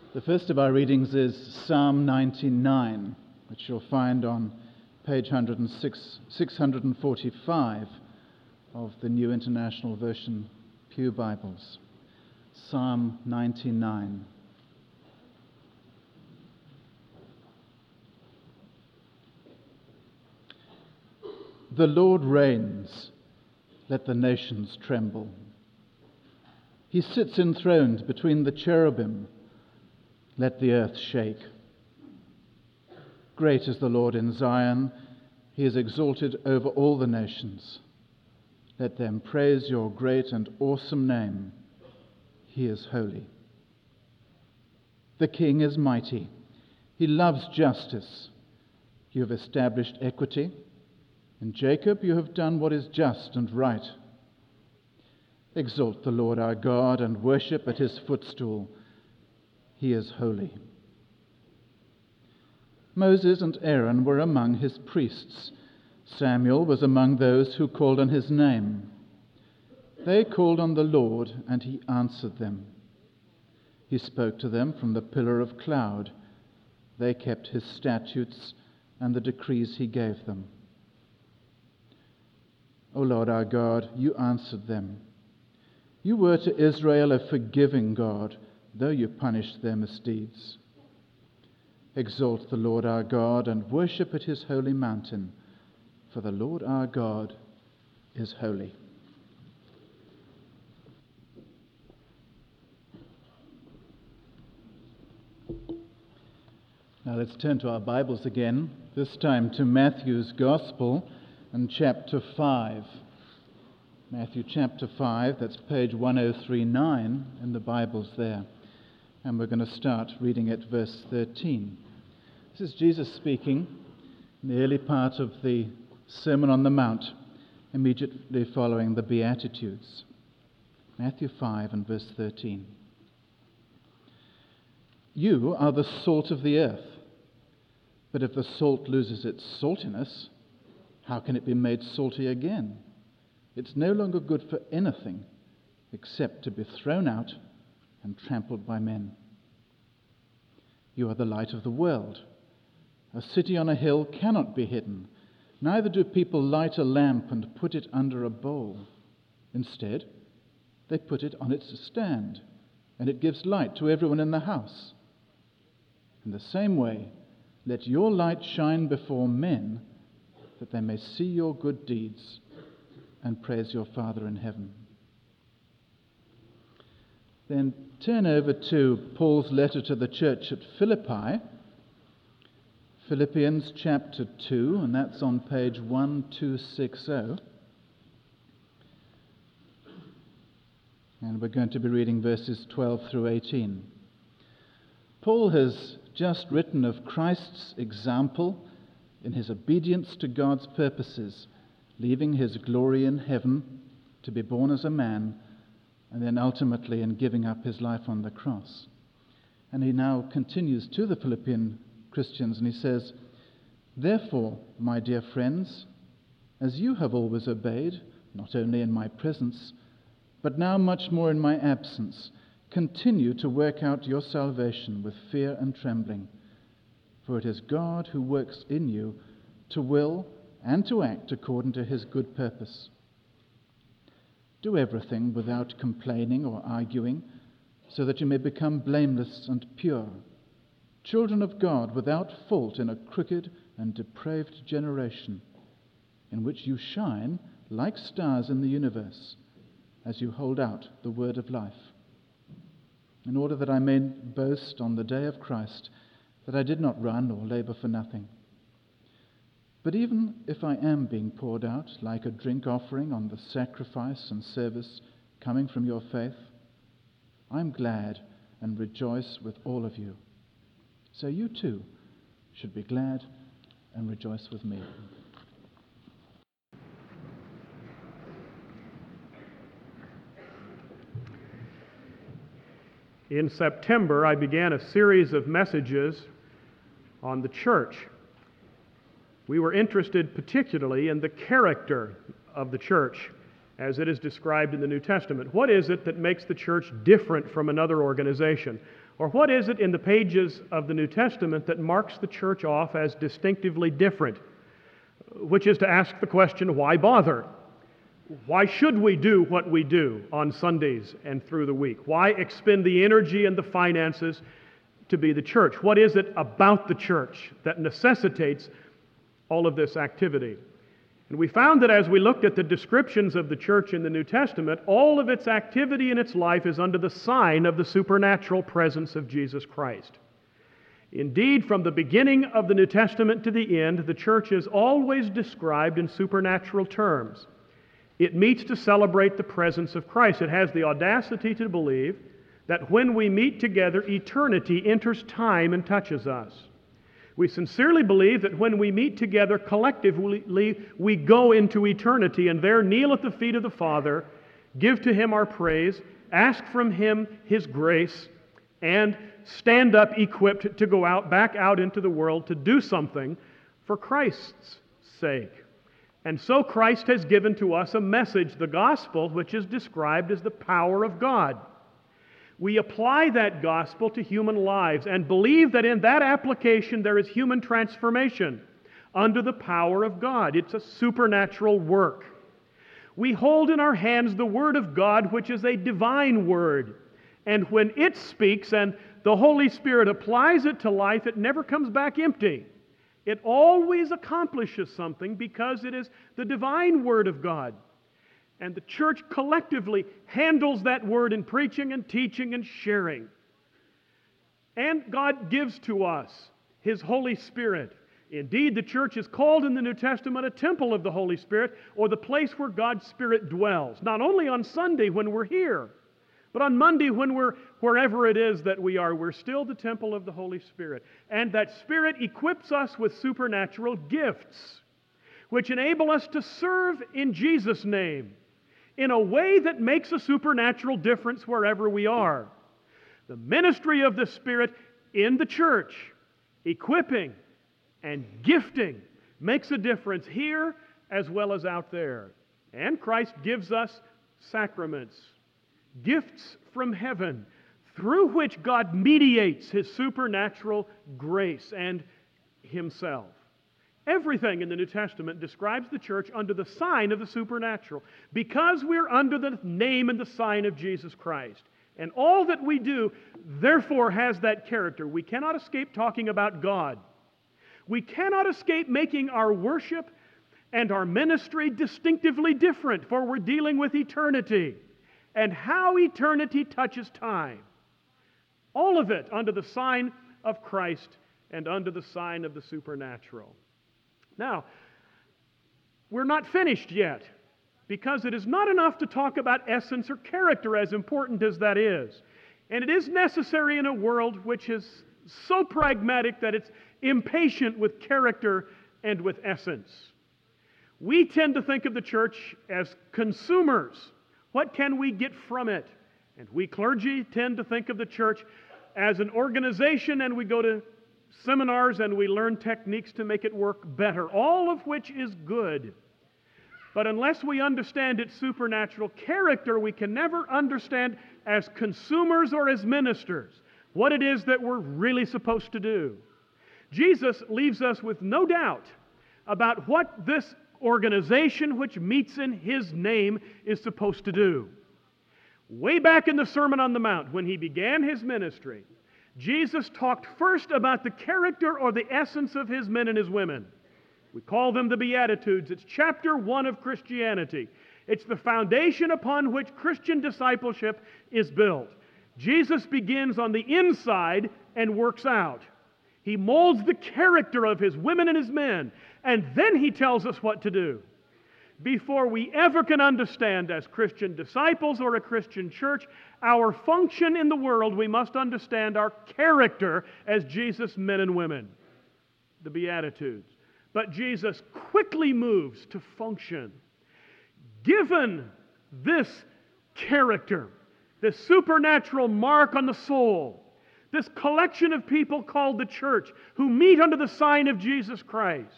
The first of our readings is Psalm 99, which you'll find on page 645 of the New International Version Pew Bibles. Psalm 99. The Lord reigns, let the nations tremble. He sits enthroned between the cherubim, let the earth shake. Great is the Lord in Zion, he is exalted over all the nations. Let them praise your great and awesome name. He is holy. The King is mighty. He loves justice. You have established equity. In Jacob you have done what is just and right. Exalt the Lord our God and worship at his footstool. He is holy. Moses and Aaron were among his priests. Samuel was among those who called on his name. They called on the Lord, and he answered them. He spoke to them from the pillar of cloud. They kept his statutes and the decrees he gave them. O Lord our God, you answered them. You were to Israel a forgiving God, though you punished their misdeeds. Exalt the Lord our God and worship at his holy mountain, for the Lord our God is holy. Now let's turn to our Bibles again, this time to Matthew's Gospel and chapter 5. Matthew chapter 5, that's page 1039 in the Bibles there. And we're going to start reading at verse 13. This is Jesus speaking in the early part of the Sermon on the Mount, immediately following the Beatitudes. Matthew 5 and verse 13. You are the salt of the earth, but if the salt loses its saltiness, how can it be made salty again? It's no longer good for anything except to be thrown out and trampled by men. You are the light of the world. A city on a hill cannot be hidden. Neither do people light a lamp and put it under a bowl. Instead, they put it on its stand, and it gives light to everyone in the house. In the same way, let your light shine before men, that they may see your good deeds and praise your Father in heaven. Then turn over to Paul's letter to the church at Philippi, Philippians chapter 2, and that's on page 1260. And we're going to be reading verses 12 through 18. Paul has just written of Christ's example in his obedience to God's purposes, leaving his glory in heaven to be born as a man, and then ultimately in giving up his life on the cross. And he now continues to the Philippian Christians, and he says, Therefore, my dear friends, as you have always obeyed, not only in my presence, but now much more in my absence, continue to work out your salvation with fear and trembling. For it is God who works in you to will and to act according to his good purpose. Do everything without complaining or arguing, so that you may become blameless and pure, children of God without fault in a crooked and depraved generation, in which you shine like stars in the universe, as you hold out the word of life, in order that I may boast on the day of Christ that I did not run or labor for nothing. But even if I am being poured out like a drink offering on the sacrifice and service coming from your faith, I'm glad and rejoice with all of you. So you too should be glad and rejoice with me. In September, I began a series of messages on the church. We were interested particularly in the character of the church as it is described in the New Testament. What is it that makes the church different from another organization? Or what is it in the pages of the New Testament that marks the church off as distinctively different? Which is to ask the question, why bother? Why should we do what we do on Sundays and through the week? Why expend the energy and the finances to be the church? What is it about the church that necessitates all of this activity? And we found that as we looked at the descriptions of the church in the New Testament, all of its activity in its life is under the sign of the supernatural presence of Jesus Christ. Indeed, from the beginning of the New Testament to the end, the church is always described in supernatural terms. It meets to celebrate the presence of Christ. It has the audacity to believe that when we meet together, eternity enters time and touches us. We sincerely believe that when we meet together collectively, we go into eternity and there kneel at the feet of the Father, give to Him our praise, ask from Him His grace, and stand up equipped to go back out into the world to do something for Christ's sake. And so Christ has given to us a message, the gospel, which is described as the power of God. We apply that gospel to human lives and believe that in that application there is human transformation under the power of God. It's a supernatural work. We hold in our hands the Word of God, which is a divine Word. And when it speaks and the Holy Spirit applies it to life, it never comes back empty. It always accomplishes something because it is the divine Word of God. And the church collectively handles that Word in preaching and teaching and sharing. And God gives to us His Holy Spirit. Indeed, the church is called in the New Testament a temple of the Holy Spirit, or the place where God's Spirit dwells. Not only on Sunday when we're here, but on Monday when we're wherever it is that we are, we're still the temple of the Holy Spirit. And that Spirit equips us with supernatural gifts, which enable us to serve in Jesus' name in a way that makes a supernatural difference wherever we are. The ministry of the Spirit in the church, equipping and gifting, makes a difference here as well as out there. And Christ gives us sacraments, gifts from heaven, through which God mediates His supernatural grace and Himself. Everything in the New Testament describes the church under the sign of the supernatural, because we're under the name and the sign of Jesus Christ. And all that we do, therefore, has that character. We cannot escape talking about God. We cannot escape making our worship and our ministry distinctively different, for we're dealing with eternity and how eternity touches time. All of it under the sign of Christ and under the sign of the supernatural. Now, we're not finished yet, because it is not enough to talk about essence or character, as important as that is. And it is necessary in a world which is so pragmatic that it's impatient with character and with essence. We tend to think of the church as consumers. What can we get from it? And we clergy tend to think of the church as an organization, and we go to seminars and we learn techniques to make it work better, all of which is good. But unless we understand its supernatural character, we can never understand as consumers or as ministers what it is that we're really supposed to do. Jesus leaves us with no doubt about what this organization which meets in His name is supposed to do. Way back in the Sermon on the Mount, when He began His ministry, Jesus talked first about the character or the essence of His men and His women. We call them the Beatitudes. It's chapter 1 of Christianity. It's the foundation upon which Christian discipleship is built. Jesus begins on the inside and works out. He molds the character of His women and His men, and then He tells us what to do. Before we ever can understand as Christian disciples or a Christian church our function in the world, we must understand our character as Jesus' men and women, the Beatitudes. But Jesus quickly moves to function. Given this character, this supernatural mark on the soul, this collection of people called the church who meet under the sign of Jesus Christ,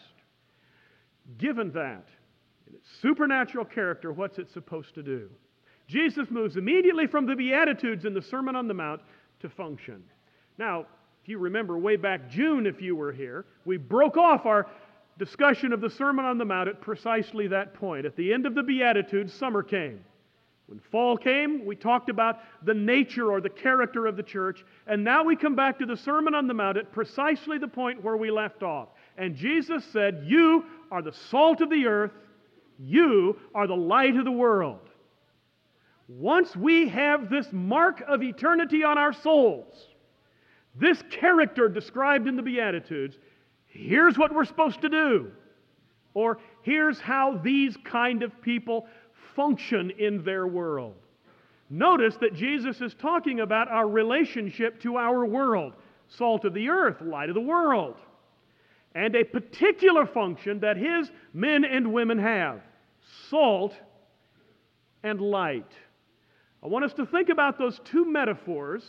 given that, its supernatural character, what's it supposed to do? Jesus moves immediately from the Beatitudes in the Sermon on the Mount to function. Now, if you remember way back June, if you were here, we broke off our discussion of the Sermon on the Mount at precisely that point. At the end of the Beatitudes, summer came. When fall came, we talked about the nature or the character of the church, and now we come back to the Sermon on the Mount at precisely the point where we left off. And Jesus said, "You are the salt of the earth, you are the light of the world." Once we have this mark of eternity on our souls, this character described in the Beatitudes, here's what we're supposed to do. Or here's how these kind of people function in their world. Notice that Jesus is talking about our relationship to our world. Salt of the earth, light of the world. And a particular function that His men and women have. Salt and light. I want us to think about those two metaphors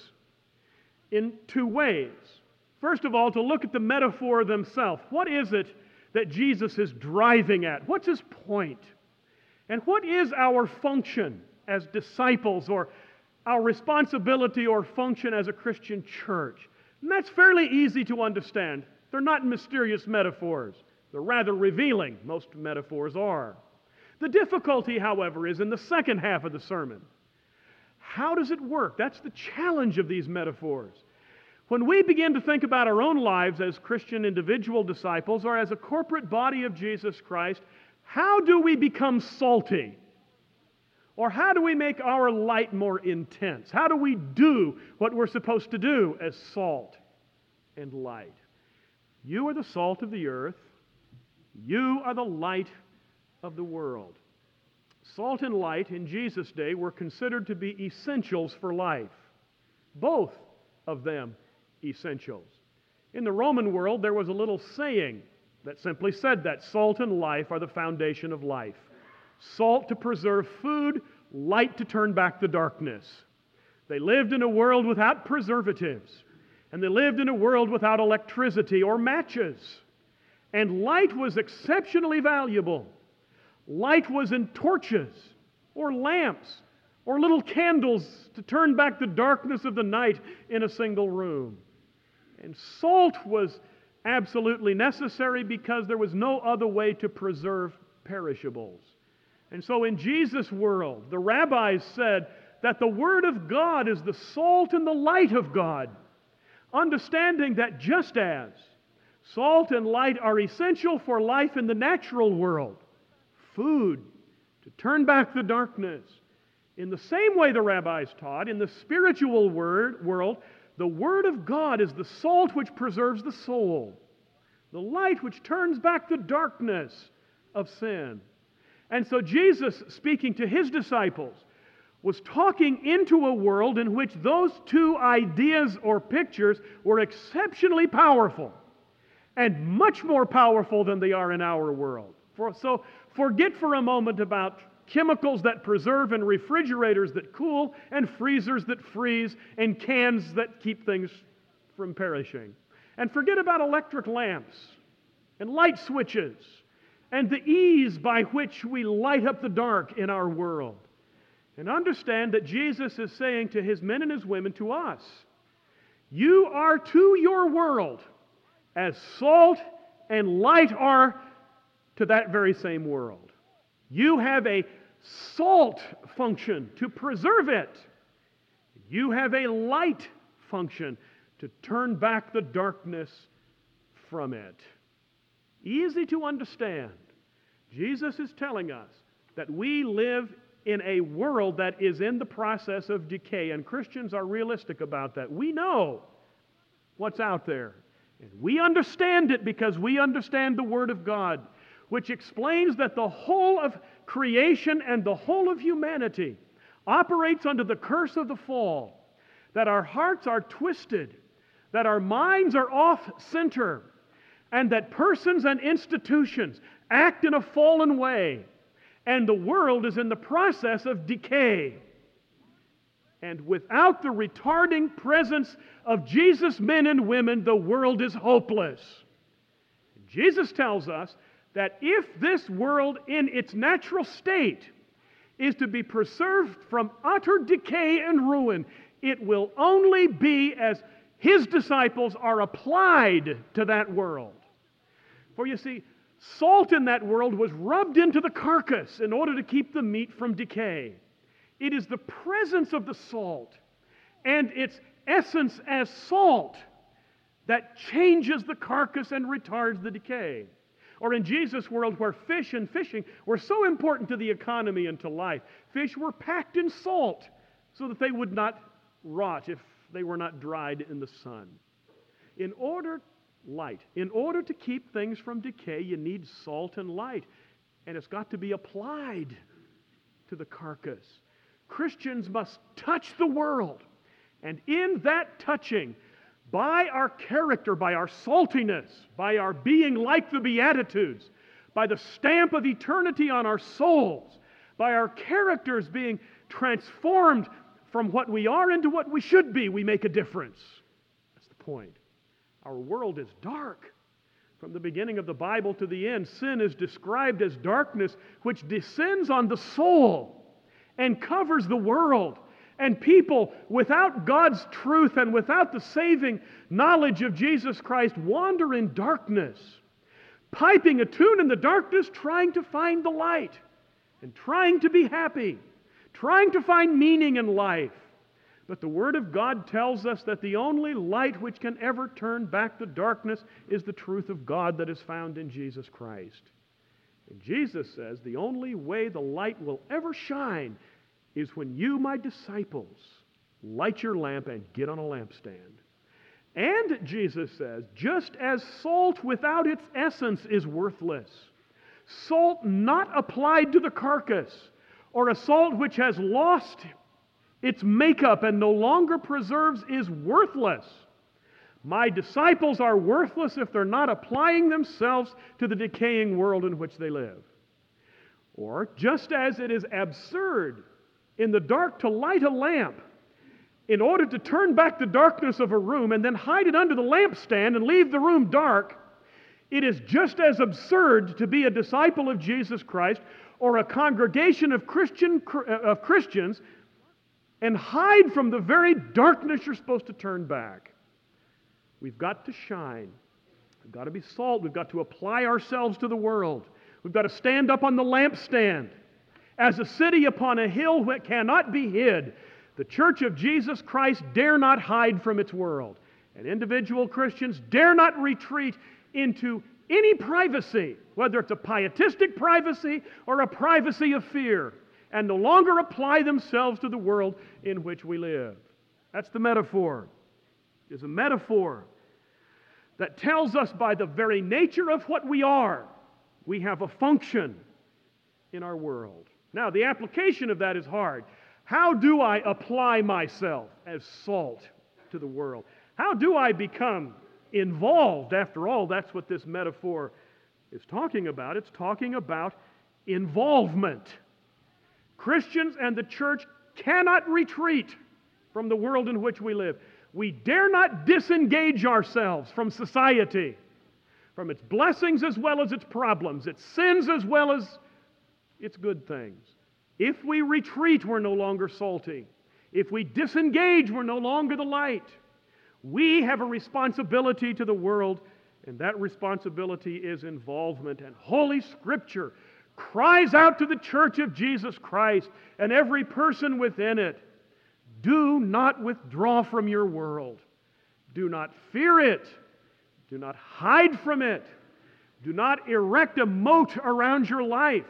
in two ways. First of all, to look at the metaphor themselves. What is it that Jesus is driving at? What's His point? And what is our function as disciples, or our responsibility or function as a Christian church? And that's fairly easy to understand. They're not mysterious metaphors. They're rather revealing. Most metaphors are. The difficulty, however, is in the second half of the sermon. How does it work? That's the challenge of these metaphors. When we begin to think about our own lives as Christian individual disciples or as a corporate body of Jesus Christ, how do we become salty? Or how do we make our light more intense? How do we do what we're supposed to do as salt and light? You are the salt of the earth. You are the light of the world. Salt and light in Jesus' day were considered to be essentials for life. Both of them essentials. In the Roman world, there was a little saying that simply said that salt and life are the foundation of life. Salt to preserve food, light to turn back the darkness. They lived in a world without preservatives, and they lived in a world without electricity or matches. And light was exceptionally valuable. Light was in torches or lamps or little candles to turn back the darkness of the night in a single room. And salt was absolutely necessary because there was no other way to preserve perishables. And so in Jesus' world, the rabbis said that the Word of God is the salt and the light of God, understanding that just as salt and light are essential for life in the natural world, food to turn back the darkness, in the same way the rabbis taught, in the spiritual world, the Word of God is the salt which preserves the soul, the light which turns back the darkness of sin. And so Jesus, speaking to His disciples, was talking into a world in which those two ideas or pictures were exceptionally powerful, and much more powerful than they are in our world. So forget for a moment about chemicals that preserve and refrigerators that cool and freezers that freeze and cans that keep things from perishing. And forget about electric lamps and light switches and the ease by which we light up the dark in our world. And understand that Jesus is saying to His men and His women, to us, you are to your world as salt and light are to that very same world. You have a salt function to preserve it. You have a light function to turn back the darkness from it. Easy to understand. Jesus is telling us that we live in a world that is in the process of decay, and Christians are realistic about that. We know what's out there, and we understand it because we understand the Word of God, which explains that the whole of creation and the whole of humanity operates under the curse of the fall, that our hearts are twisted, that our minds are off-center, and that persons and institutions act in a fallen way, and the world is in the process of decay. And without the retarding presence of Jesus' men and women, the world is hopeless. Jesus tells us that if this world in its natural state is to be preserved from utter decay and ruin, it will only be as His disciples are applied to that world. For you see, salt in that world was rubbed into the carcass in order to keep the meat from decay. It is the presence of the salt and its essence as salt that changes the carcass and retards the decay. Or in Jesus' world, where fish and fishing were so important to the economy and to life, fish were packed in salt so that they would not rot if they were not dried in the sun. In order to keep things from decay, you need salt and light, and it's got to be applied to the carcass. Christians must touch the world, and in that touching, by our character, by our saltiness, by our being like the Beatitudes, by the stamp of eternity on our souls, by our characters being transformed from what we are into what we should be, we make a difference. That's the point. Our world is dark. From the beginning of the Bible to the end, sin is described as darkness which descends on the soul and covers the world. And people, without God's truth and without the saving knowledge of Jesus Christ, wander in darkness, piping a tune in the darkness, trying to find the light and trying to be happy, trying to find meaning in life. But the Word of God tells us that the only light which can ever turn back the darkness is the truth of God that is found in Jesus Christ. And Jesus says the only way the light will ever shine is when you, my disciples, light your lamp and get on a lampstand. And Jesus says, just as salt without its essence is worthless, salt not applied to the carcass, or a salt which has lost its makeup and no longer preserves, is worthless. My disciples are worthless if they're not applying themselves to the decaying world in which they live. Or, just as it is absurd in the dark to light a lamp in order to turn back the darkness of a room and then hide it under the lampstand and leave the room dark, it is just as absurd to be a disciple of Jesus Christ or a congregation of Christians and hide from the very darkness you're supposed to turn back. We've got to shine. We've got to be salt. We've got to apply ourselves to the world. We've got to stand up on the lampstand as a city upon a hill that cannot be hid. The Church of Jesus Christ dare not hide from its world. And individual Christians dare not retreat into any privacy, whether it's a pietistic privacy or a privacy of fear, and no longer apply themselves to the world in which we live. That's the metaphor. It's a metaphor that tells us by the very nature of what we are, we have a function in our world. Now, the application of that is hard. How do I apply myself as salt to the world? How do I become involved? After all, that's what this metaphor is talking about. It's talking about involvement. Christians and the church cannot retreat from the world in which we live. We dare not disengage ourselves from society, from its blessings as well as its problems, its sins as well as its good things. If we retreat, we're no longer salty. If we disengage, we're no longer the light. We have a responsibility to the world, and that responsibility is involvement. And Holy Scripture cries out to the Church of Jesus Christ and every person within it, do not withdraw from your world. Do not fear it. Do not hide from it. Do not erect a moat around your life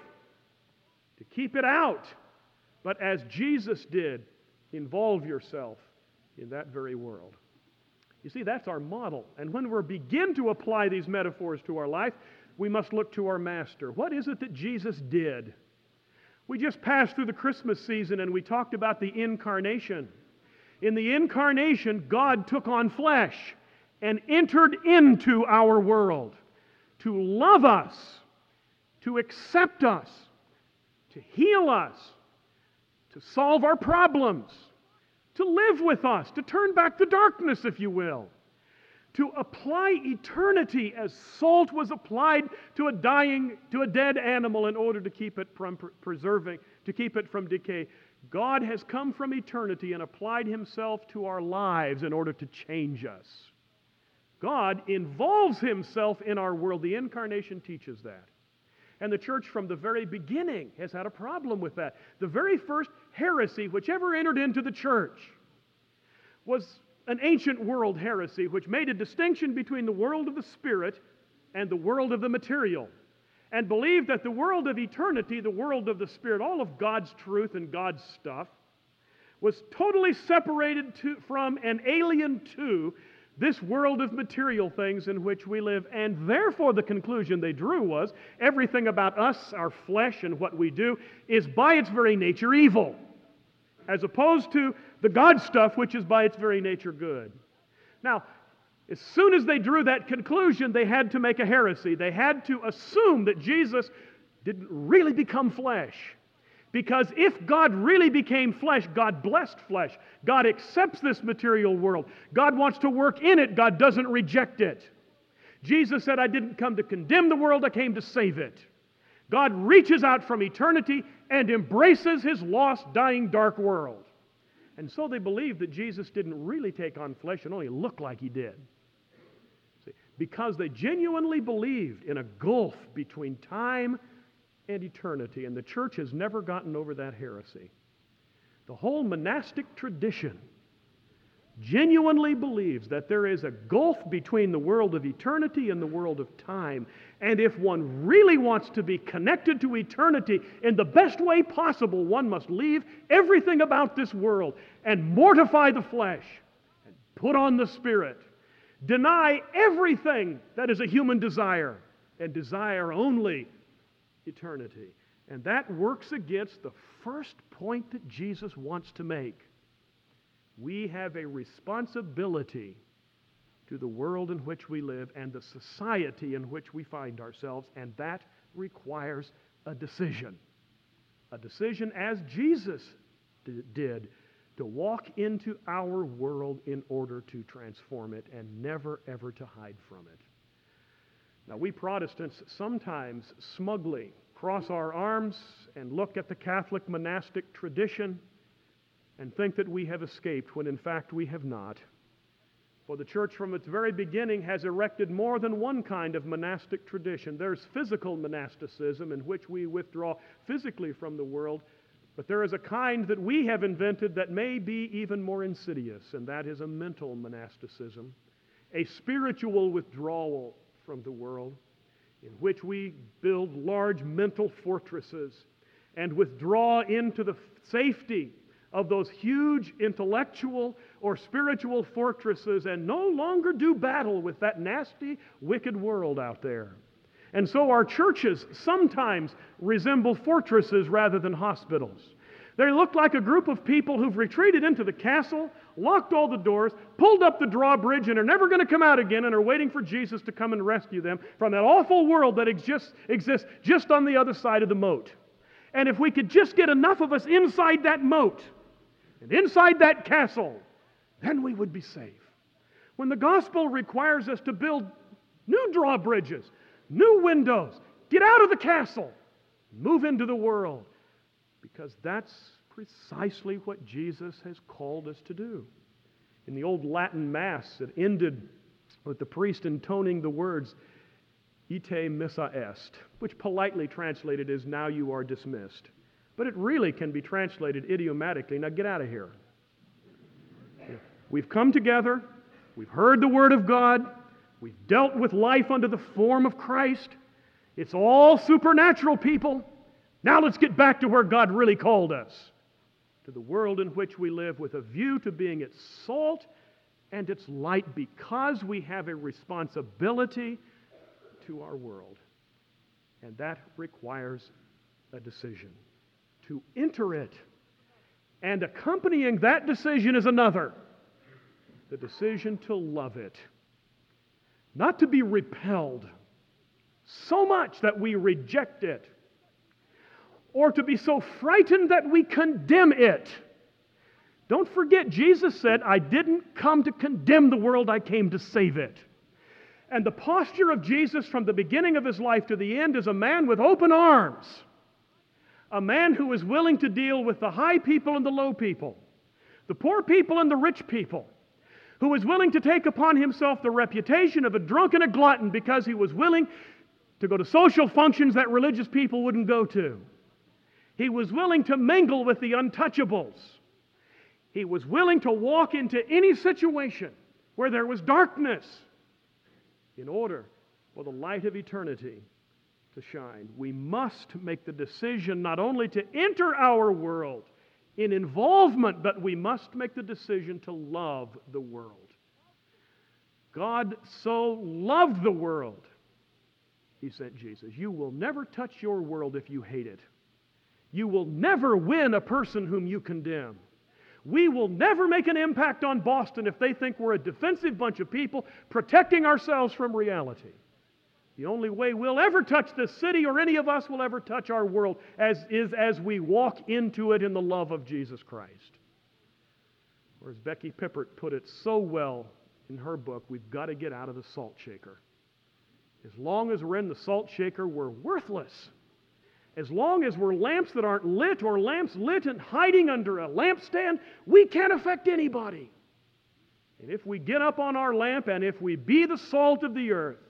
to keep it out. But as Jesus did, involve yourself in that very world. You see, that's our model. And when we begin to apply these metaphors to our life, we must look to our Master. What is it that Jesus did? We just passed through the Christmas season and we talked about the incarnation. In the incarnation, God took on flesh and entered into our world to love us, to accept us, to heal us, to solve our problems, to live with us, to turn back the darkness, if you will, to apply eternity as salt was applied to a dead animal in order to keep it from preserving, to keep it from decay. God has come from eternity and applied himself to our lives in order to change us. God involves himself in our world. The incarnation teaches that. And the church from the very beginning has had a problem with that. The very first heresy which ever entered into the church was an ancient world heresy which made a distinction between the world of the spirit and the world of the material, and believed that the world of eternity, the world of the spirit, all of God's truth and God's stuff, was totally separated from and alien to this world of material things in which we live. And therefore the conclusion they drew was everything about us, our flesh, and what we do is by its very nature evil, as opposed to the God stuff which is by its very nature good. Now, as soon as they drew that conclusion, they had to make a heresy. They had to assume that Jesus didn't really become flesh. Because if God really became flesh, God blessed flesh. God accepts this material world. God wants to work in it. God doesn't reject it. Jesus said, I didn't come to condemn the world, I came to save it. God reaches out from eternity and embraces his lost, dying, dark world. And so they believed that Jesus didn't really take on flesh and only look like he did. See, because they genuinely believed in a gulf between time and eternity, and the church has never gotten over that heresy. The whole monastic tradition genuinely believes that there is a gulf between the world of eternity and the world of time, and if one really wants to be connected to eternity in the best way possible, one must leave everything about this world and mortify the flesh and put on the spirit. Deny everything that is a human desire and desire only eternity. And that works against the first point that Jesus wants to make. We have a responsibility to the world in which we live and the society in which we find ourselves, and that requires a decision. A decision as Jesus did, to walk into our world in order to transform it and never ever to hide from it. Now, we Protestants sometimes smugly cross our arms and look at the Catholic monastic tradition and think that we have escaped, when in fact we have not. For the church from its very beginning has erected more than one kind of monastic tradition. There's physical monasticism, in which we withdraw physically from the world, but there is a kind that we have invented that may be even more insidious, and that is a mental monasticism, a spiritual withdrawal from the world, in which we build large mental fortresses and withdraw into the safety of those huge intellectual or spiritual fortresses and no longer do battle with that nasty, wicked world out there. And so our churches sometimes resemble fortresses rather than hospitals. They look like a group of people who've retreated into the castle, locked all the doors, pulled up the drawbridge, and are never going to come out again, and are waiting for Jesus to come and rescue them from that awful world that exists just on the other side of the moat. And if we could just get enough of us inside that moat and inside that castle, then we would be safe. When the gospel requires us to build new drawbridges, new windows, get out of the castle, move into the world, because that's precisely what Jesus has called us to do. In the old Latin Mass, it ended with the priest intoning the words, Ite missa est, which politely translated is, now you are dismissed. But it really can be translated idiomatically, now get out of here. We've come together, we've heard the Word of God, we've dealt with life under the form of Christ. It's all supernatural, people. Now let's get back to where God really called us, to the world in which we live, with a view to being its salt and its light, because we have a responsibility to our world. And that requires a decision to enter it. And accompanying that decision is another, the decision to love it. Not to be repelled so much that we reject it, or to be so frightened that we condemn it. Don't forget, Jesus said, I didn't come to condemn the world, I came to save it. And the posture of Jesus from the beginning of his life to the end is a man with open arms. A man who is willing to deal with the high people and the low people, the poor people and the rich people, who is willing to take upon himself the reputation of a drunk and a glutton because he was willing to go to social functions that religious people wouldn't go to. He was willing to mingle with the untouchables. He was willing to walk into any situation where there was darkness in order for the light of eternity to shine. We must make the decision not only to enter our world in involvement, but we must make the decision to love the world. God so loved the world, He sent Jesus. You will never touch your world if you hate it. You will never win a person whom you condemn. We will never make an impact on Boston if they think we're a defensive bunch of people protecting ourselves from reality. The only way we'll ever touch this city or any of us will ever touch our world is as we walk into it in the love of Jesus Christ. Or as Becky Pippert put it so well in her book, we've got to get out of the salt shaker. As long as we're in the salt shaker, we're worthless. As long as we're lamps that aren't lit or lamps lit and hiding under a lampstand, we can't affect anybody. And if we get up on our lamp and if we be the salt of the earth,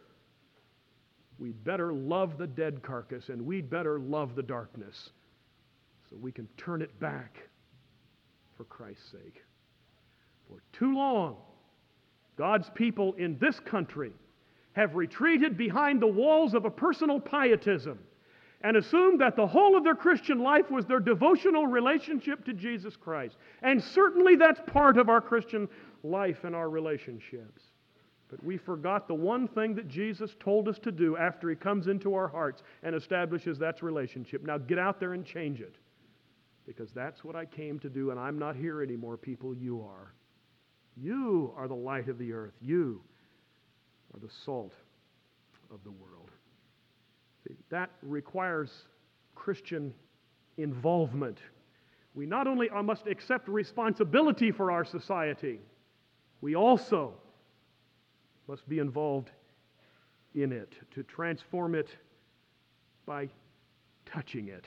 we'd better love the dead carcass and we'd better love the darkness so we can turn it back for Christ's sake. For too long, God's people in this country have retreated behind the walls of a personal pietism and assumed that the whole of their Christian life was their devotional relationship to Jesus Christ. And certainly that's part of our Christian life and our relationships. But we forgot the one thing that Jesus told us to do after He comes into our hearts and establishes that relationship. Now get out there and change it. Because that's what I came to do, and I'm not here anymore, people. You are. You are the light of the earth. You are the salt of the world. See, that requires Christian involvement. We not only must accept responsibility for our society, we also must be involved in it, to transform it by touching it.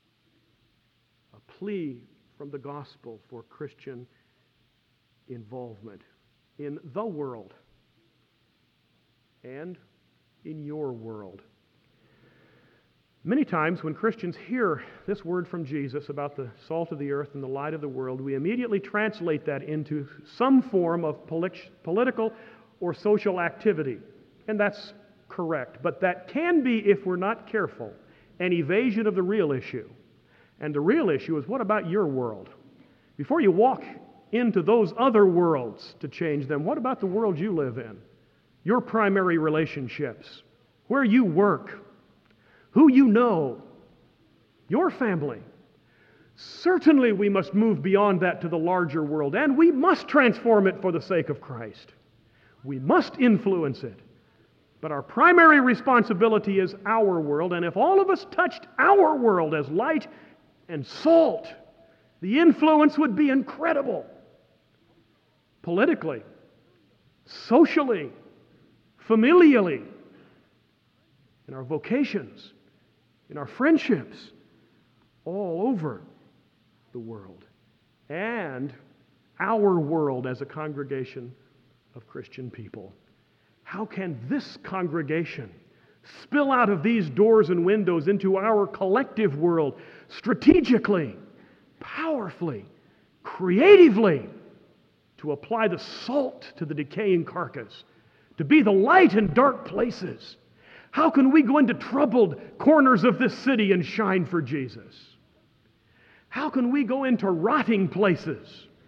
A plea from the gospel for Christian involvement in the world and in your world. Many times when Christians hear this word from Jesus about the salt of the earth and the light of the world, we immediately translate that into some form of political or social activity. And that's correct. But that can be, if we're not careful, an evasion of the real issue. And the real issue is, what about your world? Before you walk into those other worlds to change them, what about the world you live in? Your primary relationships, where you work, who you know, your family. Certainly we must move beyond that to the larger world, and we must transform it for the sake of Christ. We must influence it. But our primary responsibility is our world, and if all of us touched our world as light and salt, the influence would be incredible. Politically, socially, familially, in our vocations, in our friendships, all over the world. And our world as a congregation of Christian people. How can this congregation spill out of these doors and windows into our collective world strategically, powerfully, creatively, to apply the salt to the decaying carcass, to be the light in dark places? How can we go into troubled corners of this city and shine for Jesus? How can we go into rotting places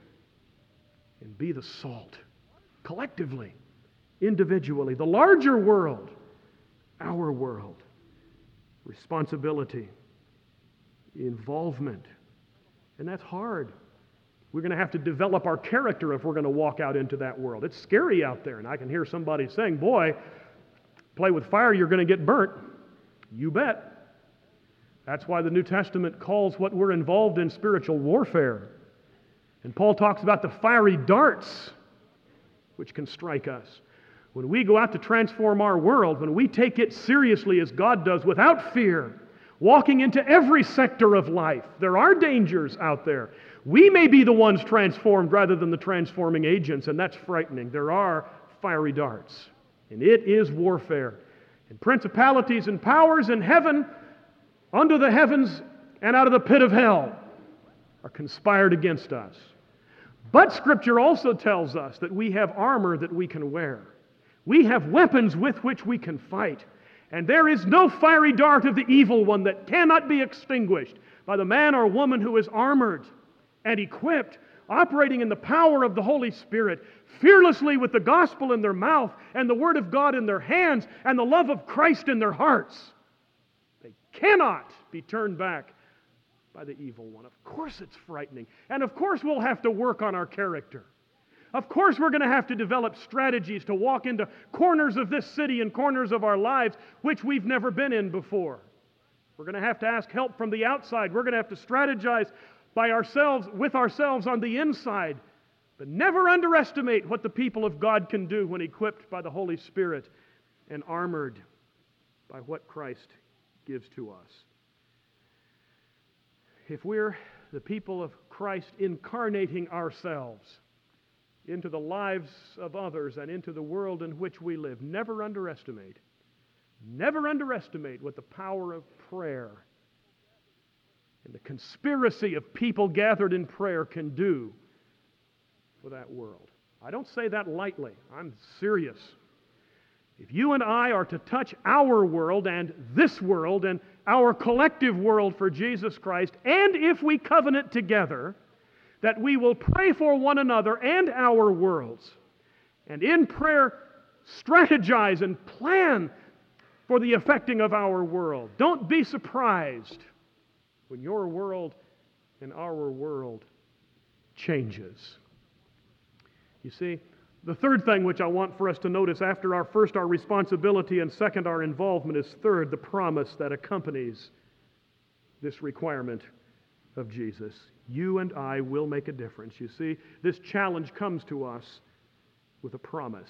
and be the salt? Collectively, individually, the larger world, our world, responsibility, involvement. And that's hard. We're going to have to develop our character if we're going to walk out into that world. It's scary out there, and I can hear somebody saying, boy, play with fire, you're going to get burnt. You bet. That's why the New Testament calls what we're involved in spiritual warfare. And Paul talks about the fiery darts which can strike us. When we go out to transform our world, when we take it seriously as God does, without fear, walking into every sector of life. There are dangers out there. We may be the ones transformed rather than the transforming agents, and that's frightening. There are fiery darts, and it is warfare. And principalities and powers in heaven, under the heavens, and out of the pit of hell are conspired against us. But Scripture also tells us that we have armor that we can wear. We have weapons with which we can fight. And there is no fiery dart of the evil one that cannot be extinguished by the man or woman who is armored and equipped, operating in the power of the Holy Spirit, fearlessly with the gospel in their mouth and the Word of God in their hands and the love of Christ in their hearts. They cannot be turned back by the evil one. Of course it's frightening. And of course we'll have to work on our character. Of course we're going to have to develop strategies to walk into corners of this city and corners of our lives which we've never been in before. We're going to have to ask help from the outside. We're going to have to strategize with ourselves on the inside. But never underestimate what the people of God can do when equipped by the Holy Spirit and armored by what Christ gives to us. If we're the people of Christ incarnating ourselves into the lives of others and into the world in which we live, never underestimate what the power of prayer and the conspiracy of people gathered in prayer can do for that world. I don't say that lightly. I'm serious. If you and I are to touch our world and this world and our collective world for Jesus Christ, and if we covenant together that we will pray for one another and our worlds, and in prayer strategize and plan for the affecting of our world, don't be surprised when your world and our world changes. You see, the third thing which I want for us to notice after our responsibility, and second, our involvement, is third, the promise that accompanies this requirement of Jesus. You and I will make a difference. You see, this challenge comes to us with a promise.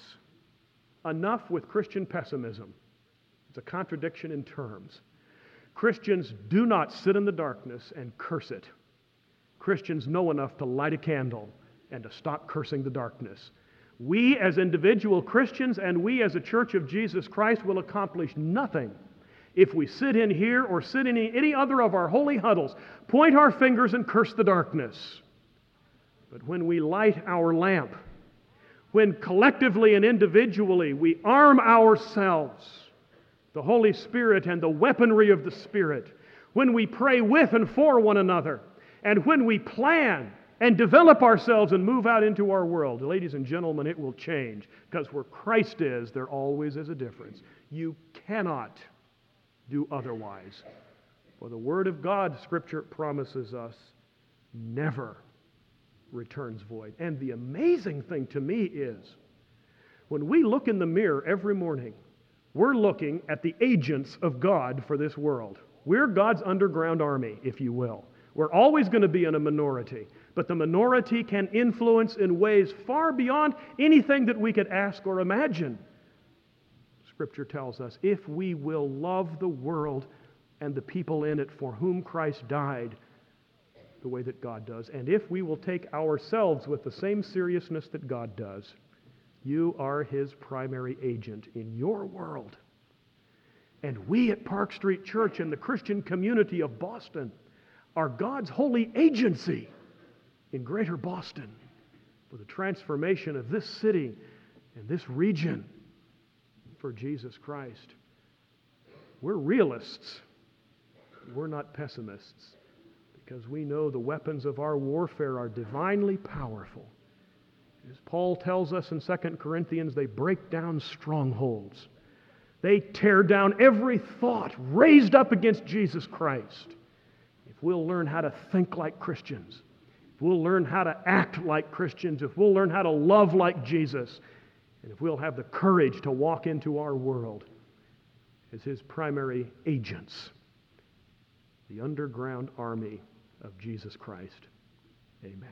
Enough with Christian pessimism. It's a contradiction in terms. Christians do not sit in the darkness and curse it. Christians know enough to light a candle and to stop cursing the darkness. We as individual Christians and we as a Church of Jesus Christ will accomplish nothing if we sit in here or sit in any other of our holy huddles, point our fingers and curse the darkness. But when we light our lamp, when collectively and individually we arm ourselves, the Holy Spirit and the weaponry of the Spirit, when we pray with and for one another, and when we plan and develop ourselves and move out into our world, ladies and gentlemen, it will change. Because where Christ is, there always is a difference. You cannot do otherwise. For the Word of God, Scripture promises us, never returns void. And the amazing thing to me is, when we look in the mirror every morning, we're looking at the agents of God for this world. We're God's underground army, if you will. We're always going to be in a minority, but the minority can influence in ways far beyond anything that we could ask or imagine. Scripture tells us, if we will love the world and the people in it for whom Christ died the way that God does, and if we will take ourselves with the same seriousness that God does, you are His primary agent in your world. And we at Park Street Church and the Christian community of Boston are God's holy agency in Greater Boston for the transformation of this city and this region for Jesus Christ. We're realists. We're not pessimists, because we know the weapons of our warfare are divinely powerful. As Paul tells us in 2 Corinthians, they break down strongholds. They tear down every thought raised up against Jesus Christ. If we'll learn how to think like Christians, if we'll learn how to act like Christians, if we'll learn how to love like Jesus, and if we'll have the courage to walk into our world as His primary agents, the underground army of Jesus Christ. Amen.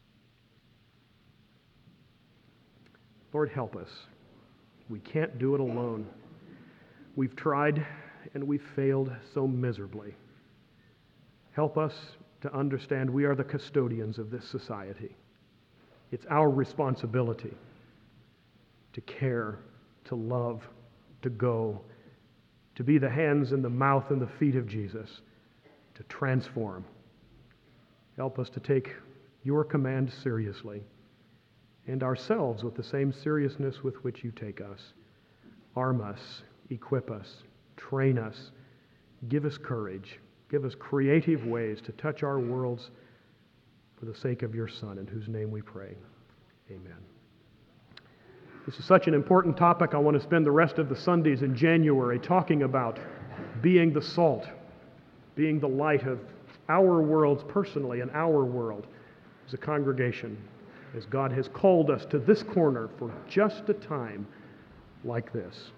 Lord, help us. We can't do it alone. We've tried and we've failed so miserably. Help us to understand we are the custodians of this society. It's our responsibility to care, to love, to go, to be the hands and the mouth and the feet of Jesus, to transform. Help us to take your command seriously, and ourselves with the same seriousness with which you take us. Arm us, equip us, train us, give us courage, give us creative ways to touch our worlds for the sake of your Son, in whose name we pray. Amen. This is such an important topic. I want to spend the rest of the Sundays in January talking about being the salt, being the light of our worlds personally and our world as a congregation, as God has called us to this corner for just a time like this.